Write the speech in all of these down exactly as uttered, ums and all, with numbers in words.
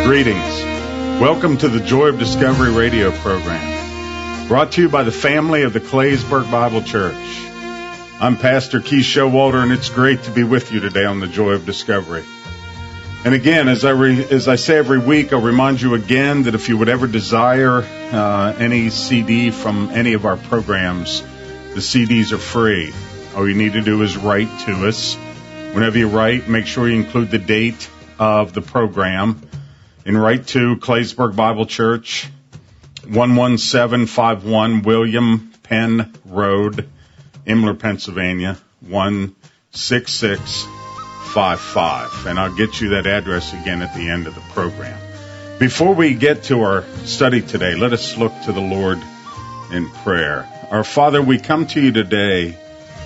Greetings. Welcome to the Joy of Discovery radio program, brought to you by the family of the Claysburg Bible Church. I'm Pastor Keith Showalter, and it's great to be with you today on the Joy of Discovery. And again, as I re, as I say every week, I'll remind you again that if you would ever desire uh, any C D from any of our programs, the C Ds are free. All you need to do is write to us. Whenever you write, make sure you include the date of the program. And write to Claysburg Bible Church, one one seven five one William Penn Road, Imler, Pennsylvania, one six six five five. And I'll get you that address again at the end of the program. Before we get to our study today, let us look to the Lord in prayer. Our Father, we come to you today,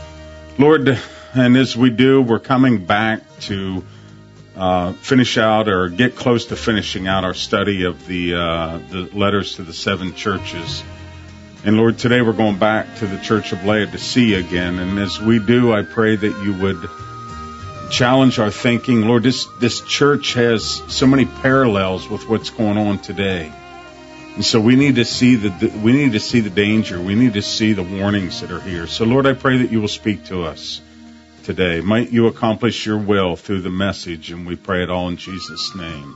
Lord, and as we do, we're coming back to Uh, finish out or get close to finishing out our study of the uh, the letters to the seven churches. And Lord, today we're going back to the church of Laodicea again. And as we do, I pray that you would challenge our thinking. Lord, this, this church has so many parallels with what's going on today. And so we need to see the, we need to see the danger. We need to see the warnings that are here. So Lord, I pray that you will speak to us today. Might you accomplish your will through the message, and we pray it all in Jesus' name.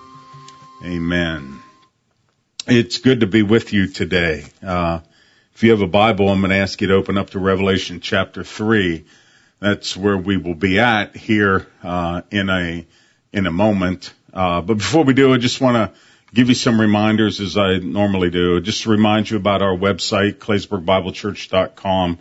Amen. It's good to be with you today. Uh, if you have a Bible, I'm going to ask you to open up to Revelation chapter three. That's where we will be at here uh, in a in a moment. Uh, but before we do, I just want to give you some reminders, as I normally do. Just to remind you about our website, claysburg bible church dot com.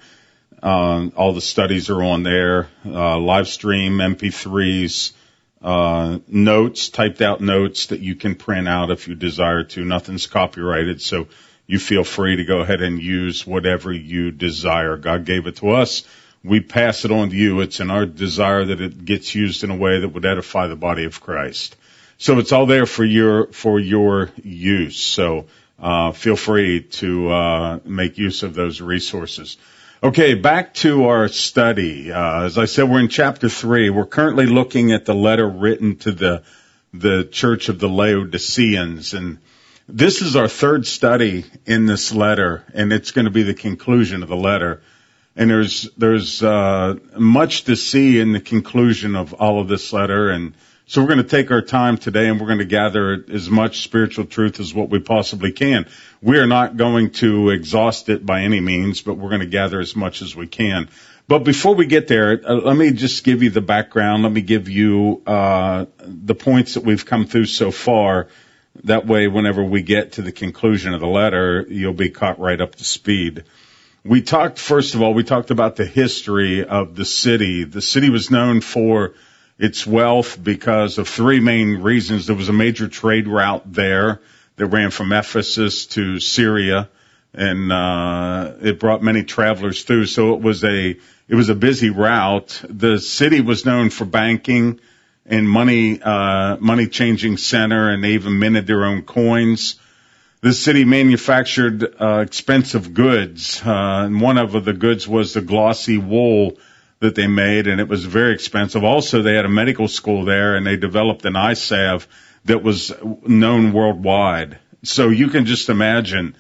Uh, all the studies are on there, uh, live stream, M P threes, uh, notes, typed out notes that you can print out if you desire to. Nothing's copyrighted, so you feel free to go ahead and use whatever you desire. God gave it to us. We pass it on to you. It's in our desire that it gets used in a way that would edify the body of Christ. So it's all there for your, for your use. So, uh, feel free to, uh, make use of those resources. Okay, back to our study. Uh, as I said, we're in chapter three. We're currently looking at the letter written to the the church of the Laodiceans, and this is our third study in this letter, and it's going to be the conclusion of the letter. And there's there's uh, much to see in the conclusion of all of this letter, and so we're going to take our time today, and we're going to gather as much spiritual truth as what we possibly can. We are not going to exhaust it by any means, but we're going to gather as much as we can. But before we get there, uh, let me just give you the background. Let me give you uh the points that we've come through so far. That way, whenever we get to the conclusion of the letter, you'll be caught right up to speed. We talked, first of all, we talked about the history of the city. The city was known for its wealth because of three main reasons. There was a major trade route there that ran from Ephesus to Syria, and uh it brought many travelers through. So it was a it was a busy route. The city was known for banking and money uh money changing center, and they even minted their own coins. This city manufactured uh expensive goods, uh and one of the goods was the glossy wool that they made, and it was very expensive. Also, they had a medical school there, and they developed an eye salve that was known worldwide. So you can just imagine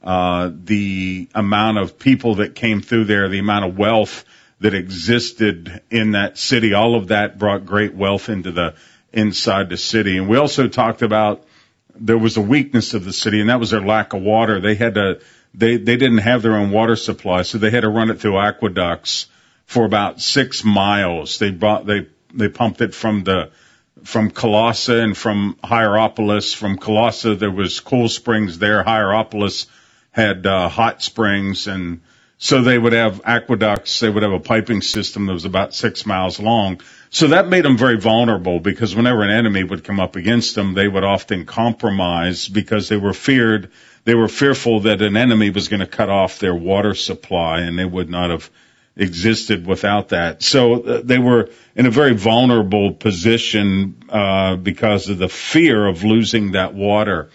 uh the amount of people that came through there, the amount of wealth that existed in that city. All of that brought great wealth into the inside the city. And we also talked about there was a weakness of the city, and that was their lack of water. They had to they they didn't have their own water supply, so they had to run it through aqueducts for about six miles. They brought, they, they pumped it from the, from Colossae and from Hierapolis. From Colossae, there was cool springs there. Hierapolis had, uh, hot springs. And so they would have aqueducts. They would have a piping system that was about six miles long. So that made them very vulnerable, because whenever an enemy would come up against them, they would often compromise because they were feared, they were fearful that an enemy was going to cut off their water supply, and they would not have existed without that. So uh, they were in a very vulnerable position uh because of the fear of losing that water.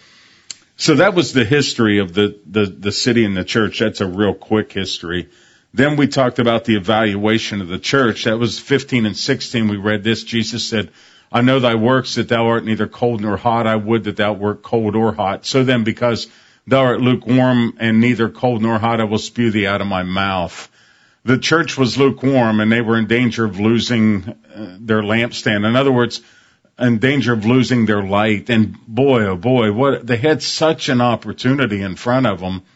So that was the history of the, the, the city and the church. That's a real quick history. Then we talked about the evaluation of the church. That was fifteen and sixteen. We read this. Jesus said, I know thy works, that thou art neither cold nor hot. I would that thou wert cold or hot. So then, because thou art lukewarm and neither cold nor hot, I will spew thee out of my mouth. The church was lukewarm, and they were in danger of losing uh, their lampstand. In other words, in danger of losing their light. And boy, oh boy, what they had such an opportunity in front of them,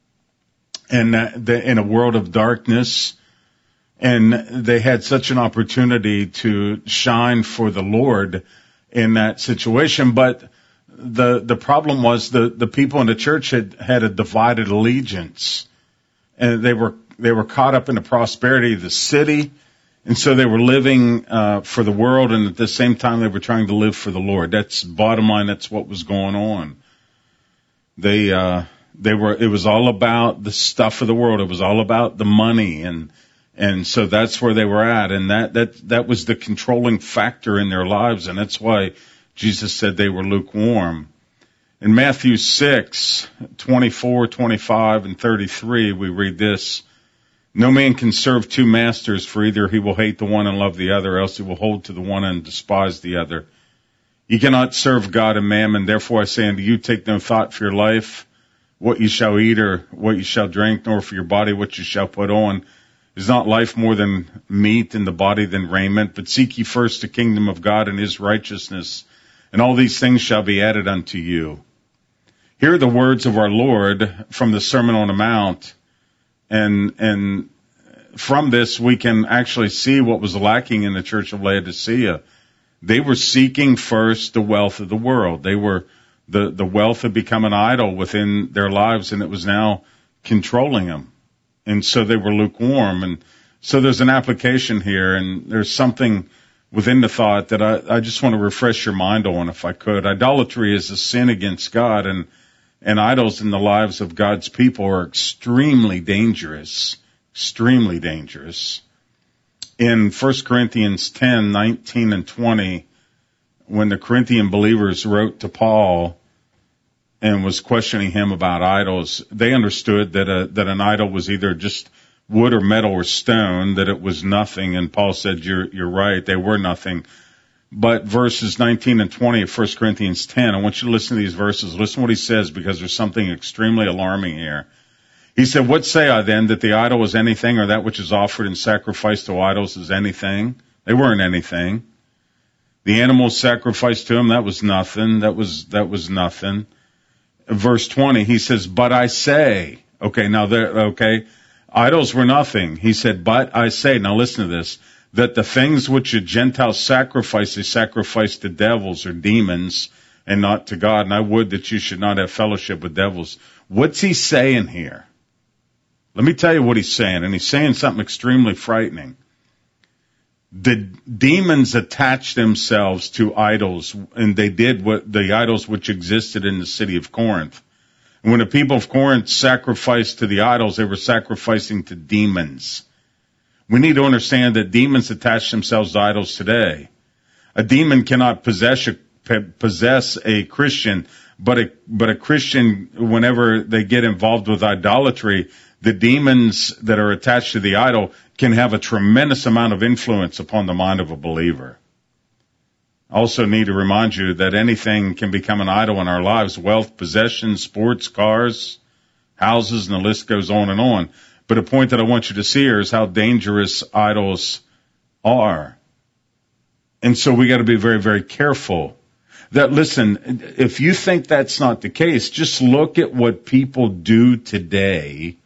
and uh, the, in a world of darkness. And they had such an opportunity to shine for the Lord in that situation. But the the problem was the, the people in the church had, had a divided allegiance. And they were they were caught up in the prosperity of the city. And so they were living uh, for the world, and at the same time they were trying to live for the Lord. That's bottom line. That's what was going on. They uh, they were. It was all about the stuff of the world. It was all about the money, and and so that's where they were at, and that that that was the controlling factor in their lives, and that's why Jesus said they were lukewarm. In Matthew six, twenty-four, twenty-five, and thirty-three, we read this. No man can serve two masters, for either he will hate the one and love the other, else he will hold to the one and despise the other. You cannot serve God and mammon. Therefore I say unto you, take no thought for your life, what you shall eat or what you shall drink, nor for your body what you shall put on. Is not life more than meat, and the body than raiment? But seek ye first the kingdom of God and his righteousness, and all these things shall be added unto you. Hear the words of our Lord from the Sermon on the Mount. And, and from this, we can actually see what was lacking in the church of Laodicea. They were seeking first the wealth of the world. They were, the, the wealth had become an idol within their lives, and it was now controlling them. And so they were lukewarm. And so there's an application here, and there's something within the thought that I, I just want to refresh your mind on, if I could. Idolatry is a sin against God, and And idols in the lives of God's people are extremely dangerous, extremely dangerous. In First Corinthians ten, nineteen and twenty, when the Corinthian believers wrote to Paul and was questioning him about idols, they understood that a, that an idol was either just wood or metal or stone, that it was nothing. And Paul said, you're, you're right, they were nothing. But verses nineteen and twenty of First Corinthians ten, I want you to listen to these verses. Listen to what he says, because there's something extremely alarming here. He said, what say I then, that the idol is anything, or that which is offered in sacrifice to idols is anything? They weren't anything. The animals sacrificed to him, that was nothing. That was, that was nothing. Verse twenty, he says, but I say, okay, now there, okay, idols were nothing. He said, but I say, now listen to this, that the things which the Gentiles sacrifice, they sacrifice to devils or demons and not to God. And I would that you should not have fellowship with devils. What's he saying here? Let me tell you what he's saying. And he's saying something extremely frightening. The demons attached themselves to idols, and they did what the idols which existed in the city of Corinth. And when the people of Corinth sacrificed to the idols, they were sacrificing to demons. We need to understand that demons attach themselves to idols today. A demon cannot possess a, possess a Christian, but a, but a Christian, whenever they get involved with idolatry, the demons that are attached to the idol can have a tremendous amount of influence upon the mind of a believer. I also need to remind you that anything can become an idol in our lives: wealth, possessions, sports, cars, houses, and the list goes on and on. But a point that I want you to see here is how dangerous idols are. And so we got to be very, very careful. That, listen, if you think that's not the case, just look at what people do today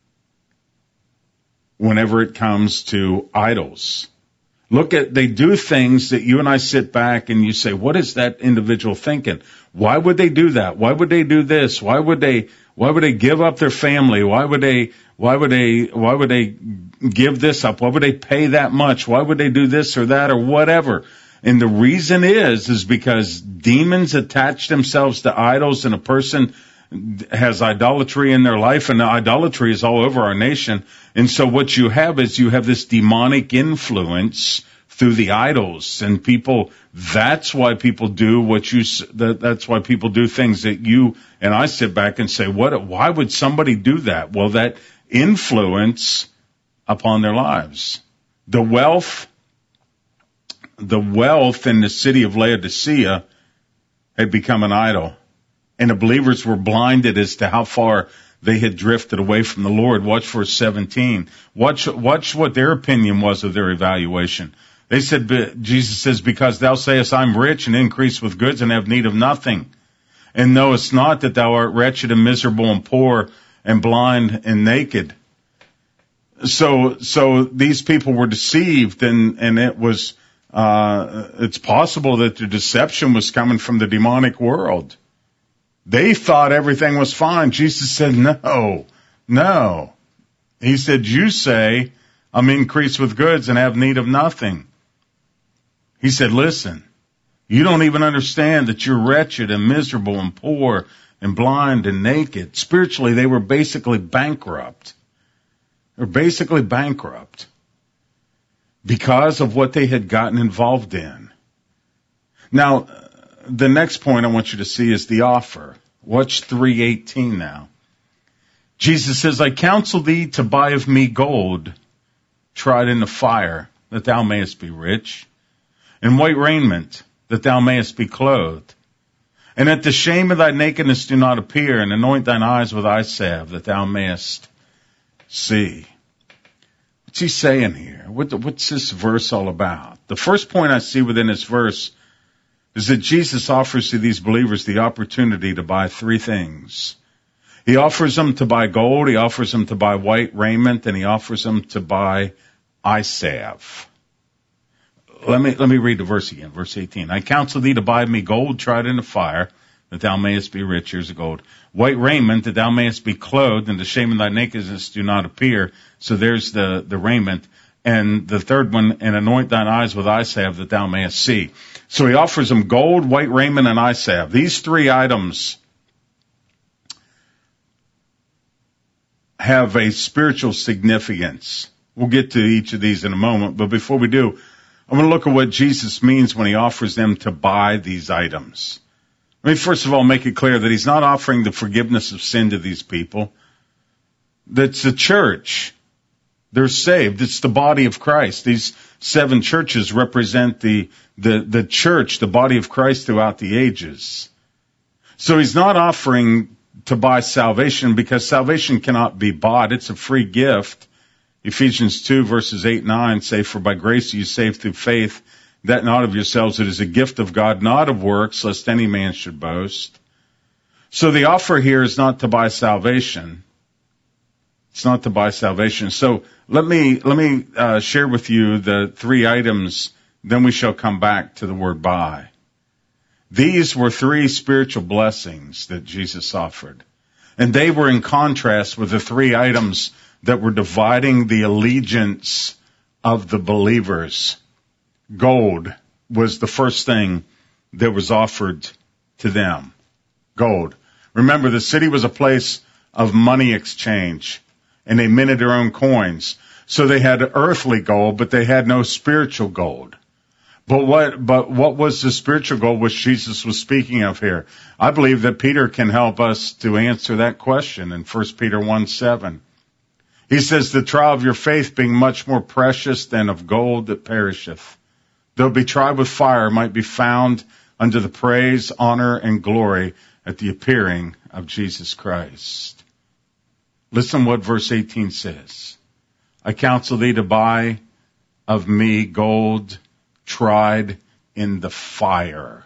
whenever it comes to idols. Look at, they do things that you and I sit back and you say, what is that individual thinking? Why would they do that? Why would they do this? Why would they, why would they give up their family? Why would they, why would they, why would they give this up? Why would they pay that much? Why would they do this or that or whatever? And the reason is, is because demons attach themselves to idols, and a person has idolatry in their life, and the idolatry is all over our nation. And so what you have is you have this demonic influence through the idols, and people, that's why people do what you, that's why people do things that you and I sit back and say, what, why would somebody do that? Well, that influence upon their lives. The wealth the wealth in the city of Laodicea had become an idol. And the believers were blinded as to how far they had drifted away from the Lord. Watch verse seventeen. Watch, watch what their opinion was of their evaluation. They said, Jesus says, because thou sayest, I'm rich and increase with goods and have need of nothing. And knowest not that thou art wretched and miserable and poor and blind and naked. So, so these people were deceived, and, and it was, uh, it's possible that the deception was coming from the demonic world. They thought everything was fine. Jesus said, no, no. He said, you say, I'm increased with goods and have need of nothing. He said, listen, you don't even understand that you're wretched and miserable and poor and blind and naked. Spiritually, they were basically bankrupt. They were basically bankrupt because of what they had gotten involved in. Now, the next point I want you to see is the offer. Watch three eighteen now. Jesus says, I counsel thee to buy of me gold, tried in the fire, that thou mayest be rich, and white raiment, that thou mayest be clothed, and that the shame of thy nakedness do not appear, and anoint thine eyes with eye salve, that thou mayest see. What's he saying here? What, what's this verse all about? The first point I see within this verse is that Jesus offers to these believers the opportunity to buy three things. He offers them to buy gold, he offers them to buy white raiment, and he offers them to buy eye salve. Let me, let me read the verse again, verse eighteen. I counsel thee to buy me gold tried in the fire, that thou mayest be rich. Here's the gold. White raiment, that thou mayest be clothed, and the shame of thy nakedness do not appear. So there's the, the raiment. And the third one, and anoint thine eyes with eye salve, that thou mayest see. So he offers them gold, white raiment, and eye salve. These three items have a spiritual significance. We'll get to each of these in a moment, but before we do, I want to look at what Jesus means when he offers them to buy these items. Let me first of all make it clear that he's not offering the forgiveness of sin to these people. That's the church. They're saved. It's the body of Christ. These seven churches represent the, the, the church, the body of Christ throughout the ages. So he's not offering to buy salvation, because salvation cannot be bought. It's a free gift. Ephesians two verses eight and nine say, for by grace are you saved through faith, that not of yourselves, it is a gift of God, not of works, lest any man should boast. So the offer here is not to buy salvation. It's not to buy salvation. So let me, let me, uh, share with you the three items, then we shall come back to the word buy. These were three spiritual blessings that Jesus offered. And they were in contrast with the three items that were dividing the allegiance of the believers. Gold was the first thing that was offered to them. Gold. Remember, the city was a place of money exchange, and they minted their own coins. So they had earthly gold, but they had no spiritual gold. But what, but what was the spiritual gold which Jesus was speaking of here? I believe that Peter can help us to answer that question in First Peter one seven. He says, the trial of your faith being much more precious than of gold that perisheth, though be tried with fire, might be found unto the praise, honor, and glory at the appearing of Jesus Christ. Listen what verse eighteen says. I counsel thee to buy of me gold tried in the fire.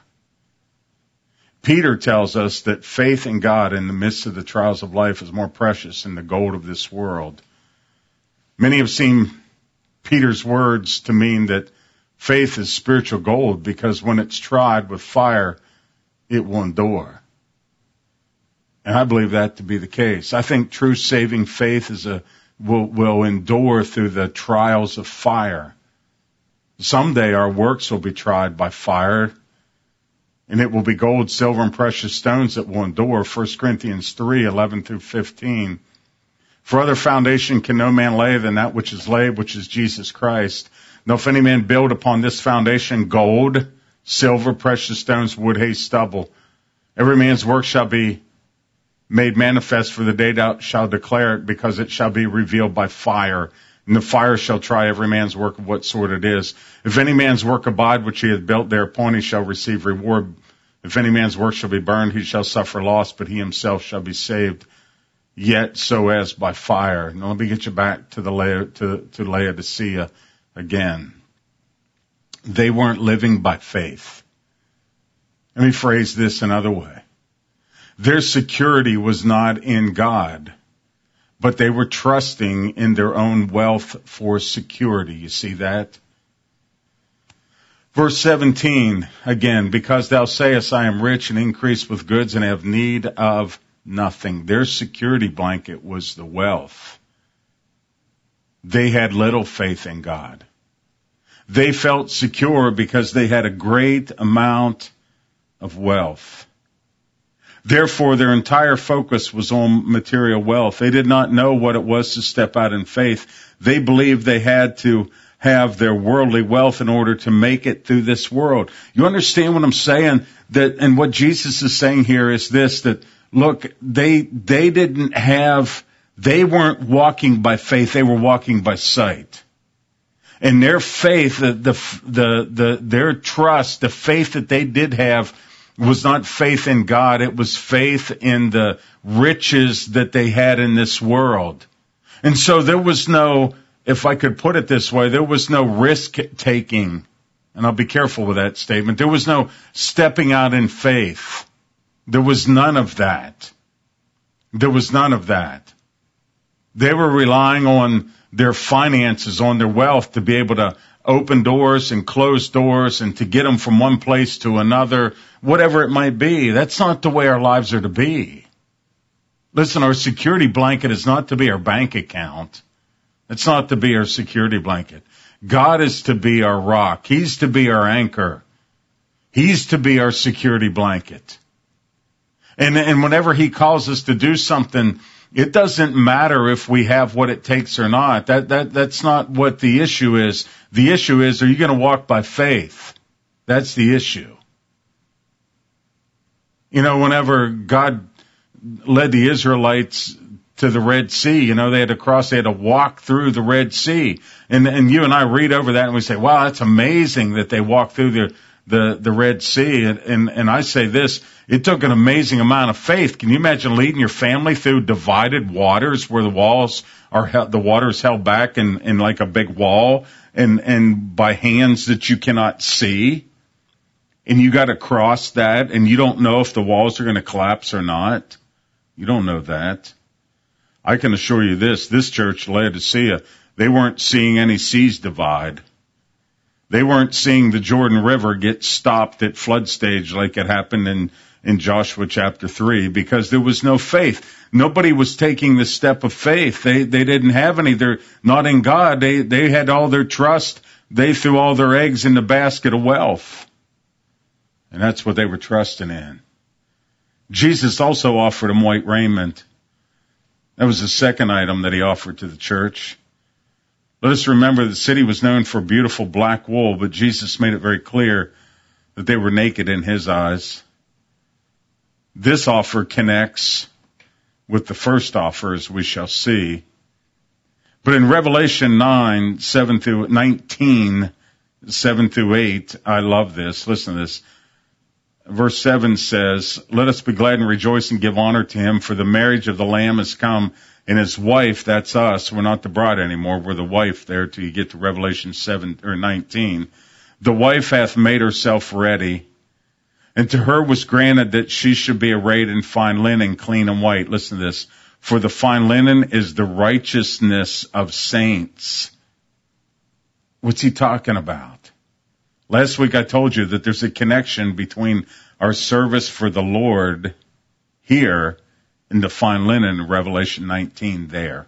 Peter tells us that faith in God in the midst of the trials of life is more precious than the gold of this world. Many have seen Peter's words to mean that faith is spiritual gold, because when it's tried with fire, it will endure. And I believe that to be the case. I think true saving faith is a will, will endure through the trials of fire. Someday our works will be tried by fire, and it will be gold, silver, and precious stones that will endure. First Corinthians three eleven through fifteen. For other foundation can no man lay than that which is laid, which is Jesus Christ. Now if any man build upon this foundation gold, silver, precious stones, wood, hay, stubble, every man's work shall be made manifest, for the day shall declare it, because it shall be revealed by fire. And the fire shall try every man's work of what sort it is. If any man's work abide which he hath built, thereupon he shall receive reward. If any man's work shall be burned, he shall suffer loss, but he himself shall be saved, yet so as by fire. Now let me get you back to the La- to, to Laodicea again. They weren't living by faith. Let me phrase this another way. Their security was not in God, but they were trusting in their own wealth for security. You see that? Verse seventeen, again, because thou sayest, I am rich and increase with goods and have need of nothing. Their security blanket was the wealth. They had little faith in God. They felt secure because they had a great amount of wealth. Therefore, their entire focus was on material wealth. They did not know what it was to step out in faith. They believed they had to have their worldly wealth in order to make it through this world. You understand what I'm saying? That, and what Jesus is saying here is this, that look, they, they didn't have, they weren't walking by faith, they were walking by sight. And their faith, the, the, the, the, their trust, the faith that they did have was not faith in God, it was faith in the riches that they had in this world. And so there was no, if I could put it this way, there was no risk taking, and I'll be careful with that statement. There was no stepping out in faith. There was none of that. There was none of that. They were relying on their finances, on their wealth to be able to open doors and close doors and to get them from one place to another, whatever it might be. That's not the way our lives are to be. Listen, our security blanket is not to be our bank account. It's not to be our security blanket. God is to be our rock. He's to be our anchor. He's to be our security blanket. And, and whenever he calls us to do something, it doesn't matter if we have what it takes or not. That, that, that's not what the issue is. The issue is, are you going to walk by faith? That's the issue. You know, whenever God led the Israelites to the Red Sea, you know, they had to cross, they had to walk through the Red Sea. And, and you and I read over that and we say, wow, that's amazing that they walked through the, the, the Red Sea. And, and, and I say this, it took an amazing amount of faith. Can you imagine leading your family through divided waters where the walls are, held, the water is held back in, in like a big wall and, and by hands that you cannot see? And you got to cross that and you don't know if the walls are going to collapse or not. You don't know that. I can assure you this, this church, Laodicea, they weren't seeing any seas divide. They weren't seeing the Jordan River get stopped at flood stage like it happened in, in Joshua chapter three because there was no faith. Nobody was taking the step of faith. They, they didn't have any. They're not in God. They, they had all their trust. They threw all their eggs in the basket of wealth. And that's what they were trusting in. Jesus also offered them white raiment. That was the second item that he offered to the church. Let us remember the city was known for beautiful black wool, but Jesus made it very clear that they were naked in his eyes. This offer connects with the first offer, as we shall see. But in Revelation nine, seven through nineteen, seven through eight, I love this. Listen to this. Verse seven says, let us be glad and rejoice and give honor to him, for the marriage of the Lamb has come, and his wife, that's us, we're not the bride anymore, we're the wife there till you get to Revelation seven or nineteen. The wife hath made herself ready, and to her was granted that she should be arrayed in fine linen, clean and white. Listen to this. For the fine linen is the righteousness of saints. What's he talking about? Last week I told you that there's a connection between our service for the Lord here and the fine linen in Revelation nineteen there.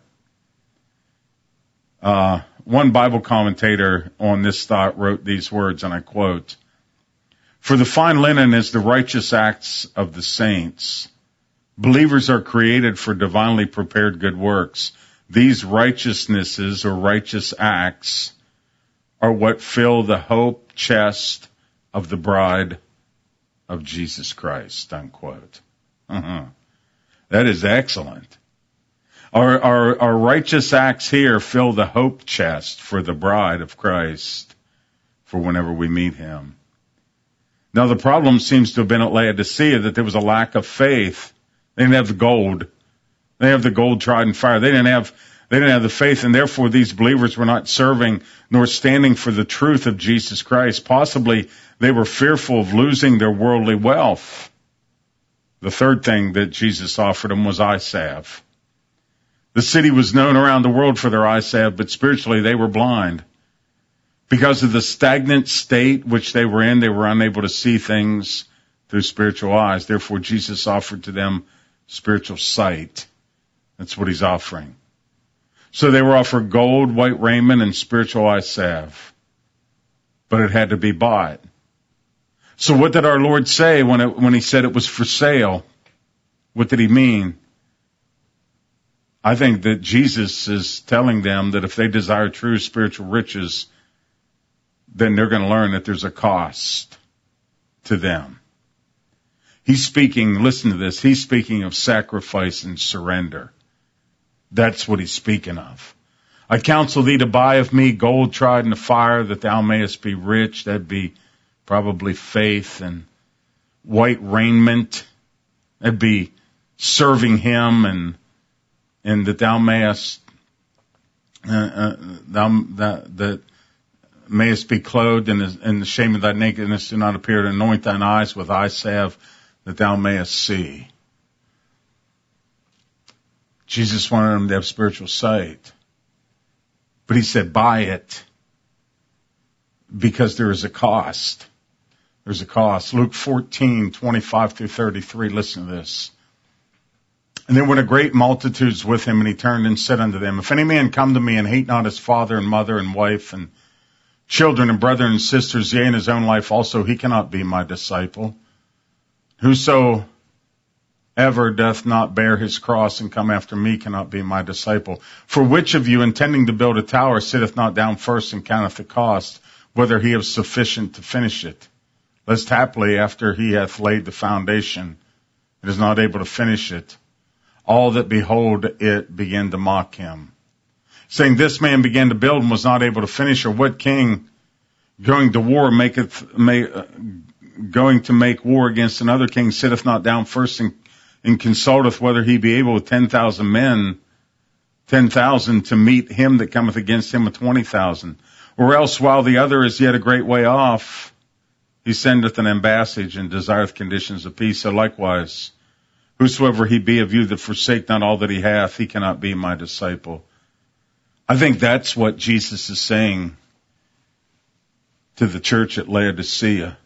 Uh, one Bible commentator on this thought wrote these words, and I quote, for the fine linen is the righteous acts of the saints. Believers are created for divinely prepared good works. These righteousnesses or righteous acts are what fill the hope chest of the bride of Jesus Christ, unquote. Uh-huh. That is excellent. Our, our, our righteous acts here fill the hope chest for the bride of Christ for whenever we meet him. Now the problem seems to have been at Laodicea that there was a lack of faith. They didn't have the gold. They didn't have the gold tried in fire. They didn't have, they didn't have the faith, and therefore these believers were not serving nor standing for the truth of Jesus Christ. Possibly they were fearful of losing their worldly wealth. The third thing that Jesus offered them was eye salve. The city was known around the world for their eye salve, but spiritually they were blind. Because of the stagnant state which they were in, they were unable to see things through spiritual eyes. Therefore, Jesus offered to them spiritual sight. That's what he's offering. So they were offered gold, white raiment, and spiritual eye salve. But it had to be bought. So what did our Lord say when it, when he said it was for sale? What did he mean? I think that Jesus is telling them that if they desire true spiritual riches, then they're going to learn that there's a cost to them. He's speaking, listen to this, he's speaking of sacrifice and surrender. That's what he's speaking of. I counsel thee to buy of me gold tried in the fire, that thou mayest be rich. That'd be probably faith. And white raiment. That'd be serving him, and and that thou mayest uh, uh, thou that, that mayest be clothed in the, in the shame of thy nakedness. Do not appear to anoint thine eyes with eye salve, that thou mayest see. Jesus wanted them to have spiritual sight. But he said, buy it, because there is a cost. There's a cost. Luke fourteen, twenty-five through thirty-three, listen to this. And there went a great multitudes with him, and he turned and said unto them, if any man come to me and hate not his father and mother and wife and children and brethren and sisters, yea, and his own life also, he cannot be my disciple. Whoso ever doth not bear his cross and come after me cannot be my disciple. For which of you, intending to build a tower, sitteth not down first and counteth the cost, whether he have sufficient to finish it? Lest haply, after he hath laid the foundation, and is not able to finish it, all that behold it begin to mock him, saying, this man began to build and was not able to finish. Or what king going to war maketh, may, uh, going to make war against another king sitteth not down first and and consulteth whether he be able with ten thousand men, ten thousand, to meet him that cometh against him with twenty thousand? Or else, while the other is yet a great way off, he sendeth an ambassage and desireth conditions of peace. So likewise, whosoever he be of you that forsake not all that he hath, he cannot be my disciple. I think that's what Jesus is saying to the church at Laodicea.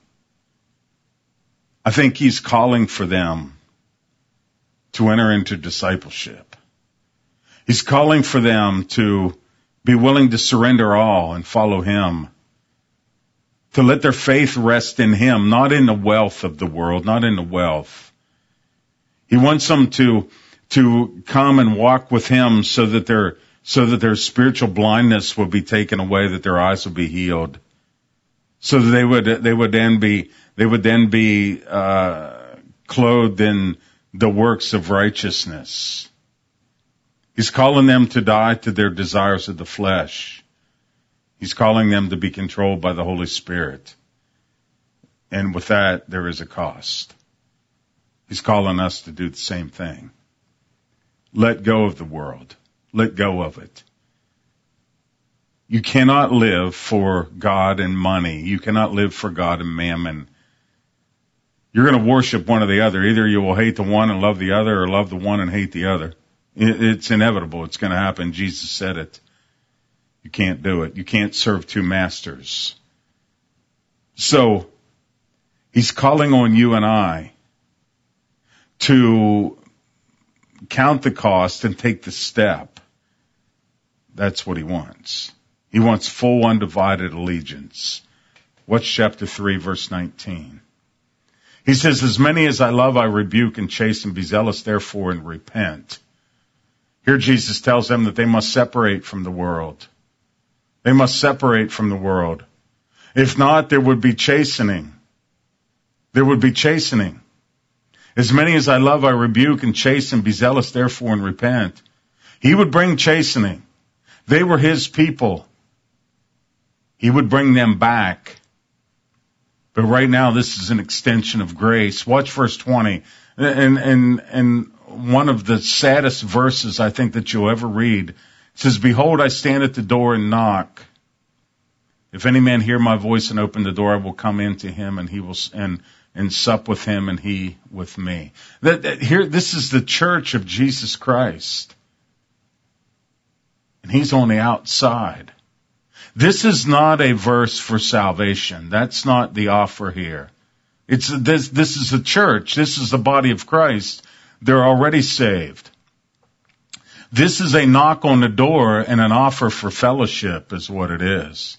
I think he's calling for them to enter into discipleship. He's calling for them to be willing to surrender all and follow him, to let their faith rest in him, not in the wealth of the world, not in the wealth. He wants them to, to come and walk with him so that their, so that their spiritual blindness will be taken away, that their eyes will be healed, so that they would, they would then be, they would then be, uh, clothed in the works of righteousness. He's calling them to die to their desires of the flesh. He's calling them to be controlled by the Holy Spirit. And with that, there is a cost. He's calling us to do the same thing. Let go of the world. Let go of it. You cannot live for God and money. You cannot live for God and mammon. You're going to worship one or the other. Either you will hate the one and love the other, or love the one and hate the other. It's inevitable. It's going to happen. Jesus said it. You can't do it. You can't serve two masters. So, he's calling on you and I to count the cost and take the step. That's what he wants. He wants full undivided allegiance. Watch chapter three, verse nineteen. He says, as many as I love, I rebuke and chasten. Be zealous, therefore, and repent. Here Jesus tells them that they must separate from the world. They must separate from the world. If not, there would be chastening. There would be chastening. As many as I love, I rebuke and chasten. Be zealous, therefore, and repent. He would bring chastening. They were his people. He would bring them back. But right now, this is an extension of grace. Watch verse twenty. And, and, and one of the saddest verses I think that you'll ever read. It says, behold, I stand at the door and knock. If any man hear my voice and open the door, I will come in to him and he will, and, and sup with him and he with me. That, that here, this is the church of Jesus Christ. And he's on the outside. This is not a verse for salvation. That's not the offer here. It's this, this is a church. This is the body of Christ. They're already saved. This is a knock on the door and an offer for fellowship is what it is.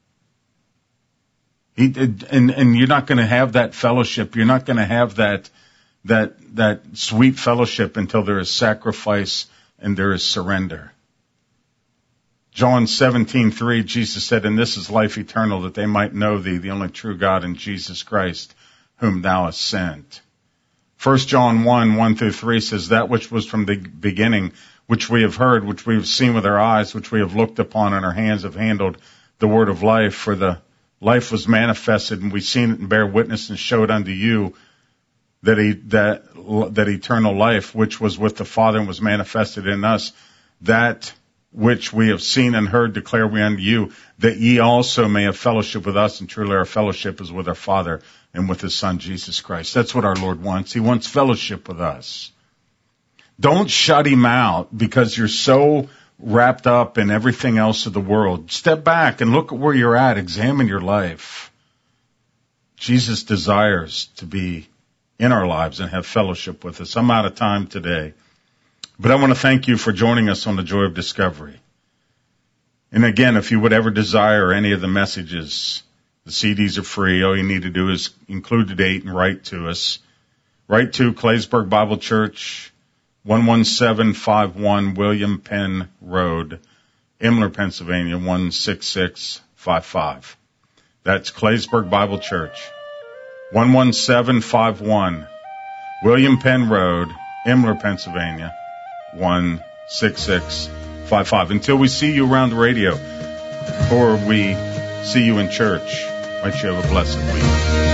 He, and, and you're not going to have that fellowship. You're not going to have that, that, that sweet fellowship until there is sacrifice and there is surrender. John seventeen three, Jesus said, and this is life eternal, that they might know thee, the only true God, and Jesus Christ, whom thou hast sent. First John one, one through three says, that which was from the beginning, which we have heard, which we have seen with our eyes, which we have looked upon, and our hands have handled the word of life. For the life was manifested, and we've seen it and bear witness and showed unto you that he, that, that eternal life, which was with the Father and was manifested in us, that which we have seen and heard declare we unto you, that ye also may have fellowship with us, and truly our fellowship is with our Father and with his Son, Jesus Christ. That's what our Lord wants. He wants fellowship with us. Don't shut him out because you're so wrapped up in everything else of the world. Step back and look at where you're at. Examine your life. Jesus desires to be in our lives and have fellowship with us. I'm out of time today. But I want to thank you for joining us on the Joy of Discovery. And again, if you would ever desire any of the messages, the C Ds are free. All you need to do is include the date and write to us. Write to Claysburg Bible Church, one one seven five one William Penn Road, Imler, Pennsylvania, one six six five five. That's Claysburg Bible Church, one one seven five one William Penn Road, Imler, Pennsylvania, one six six five five. Until we see you around the radio or we see you in church, might you have a blessed week.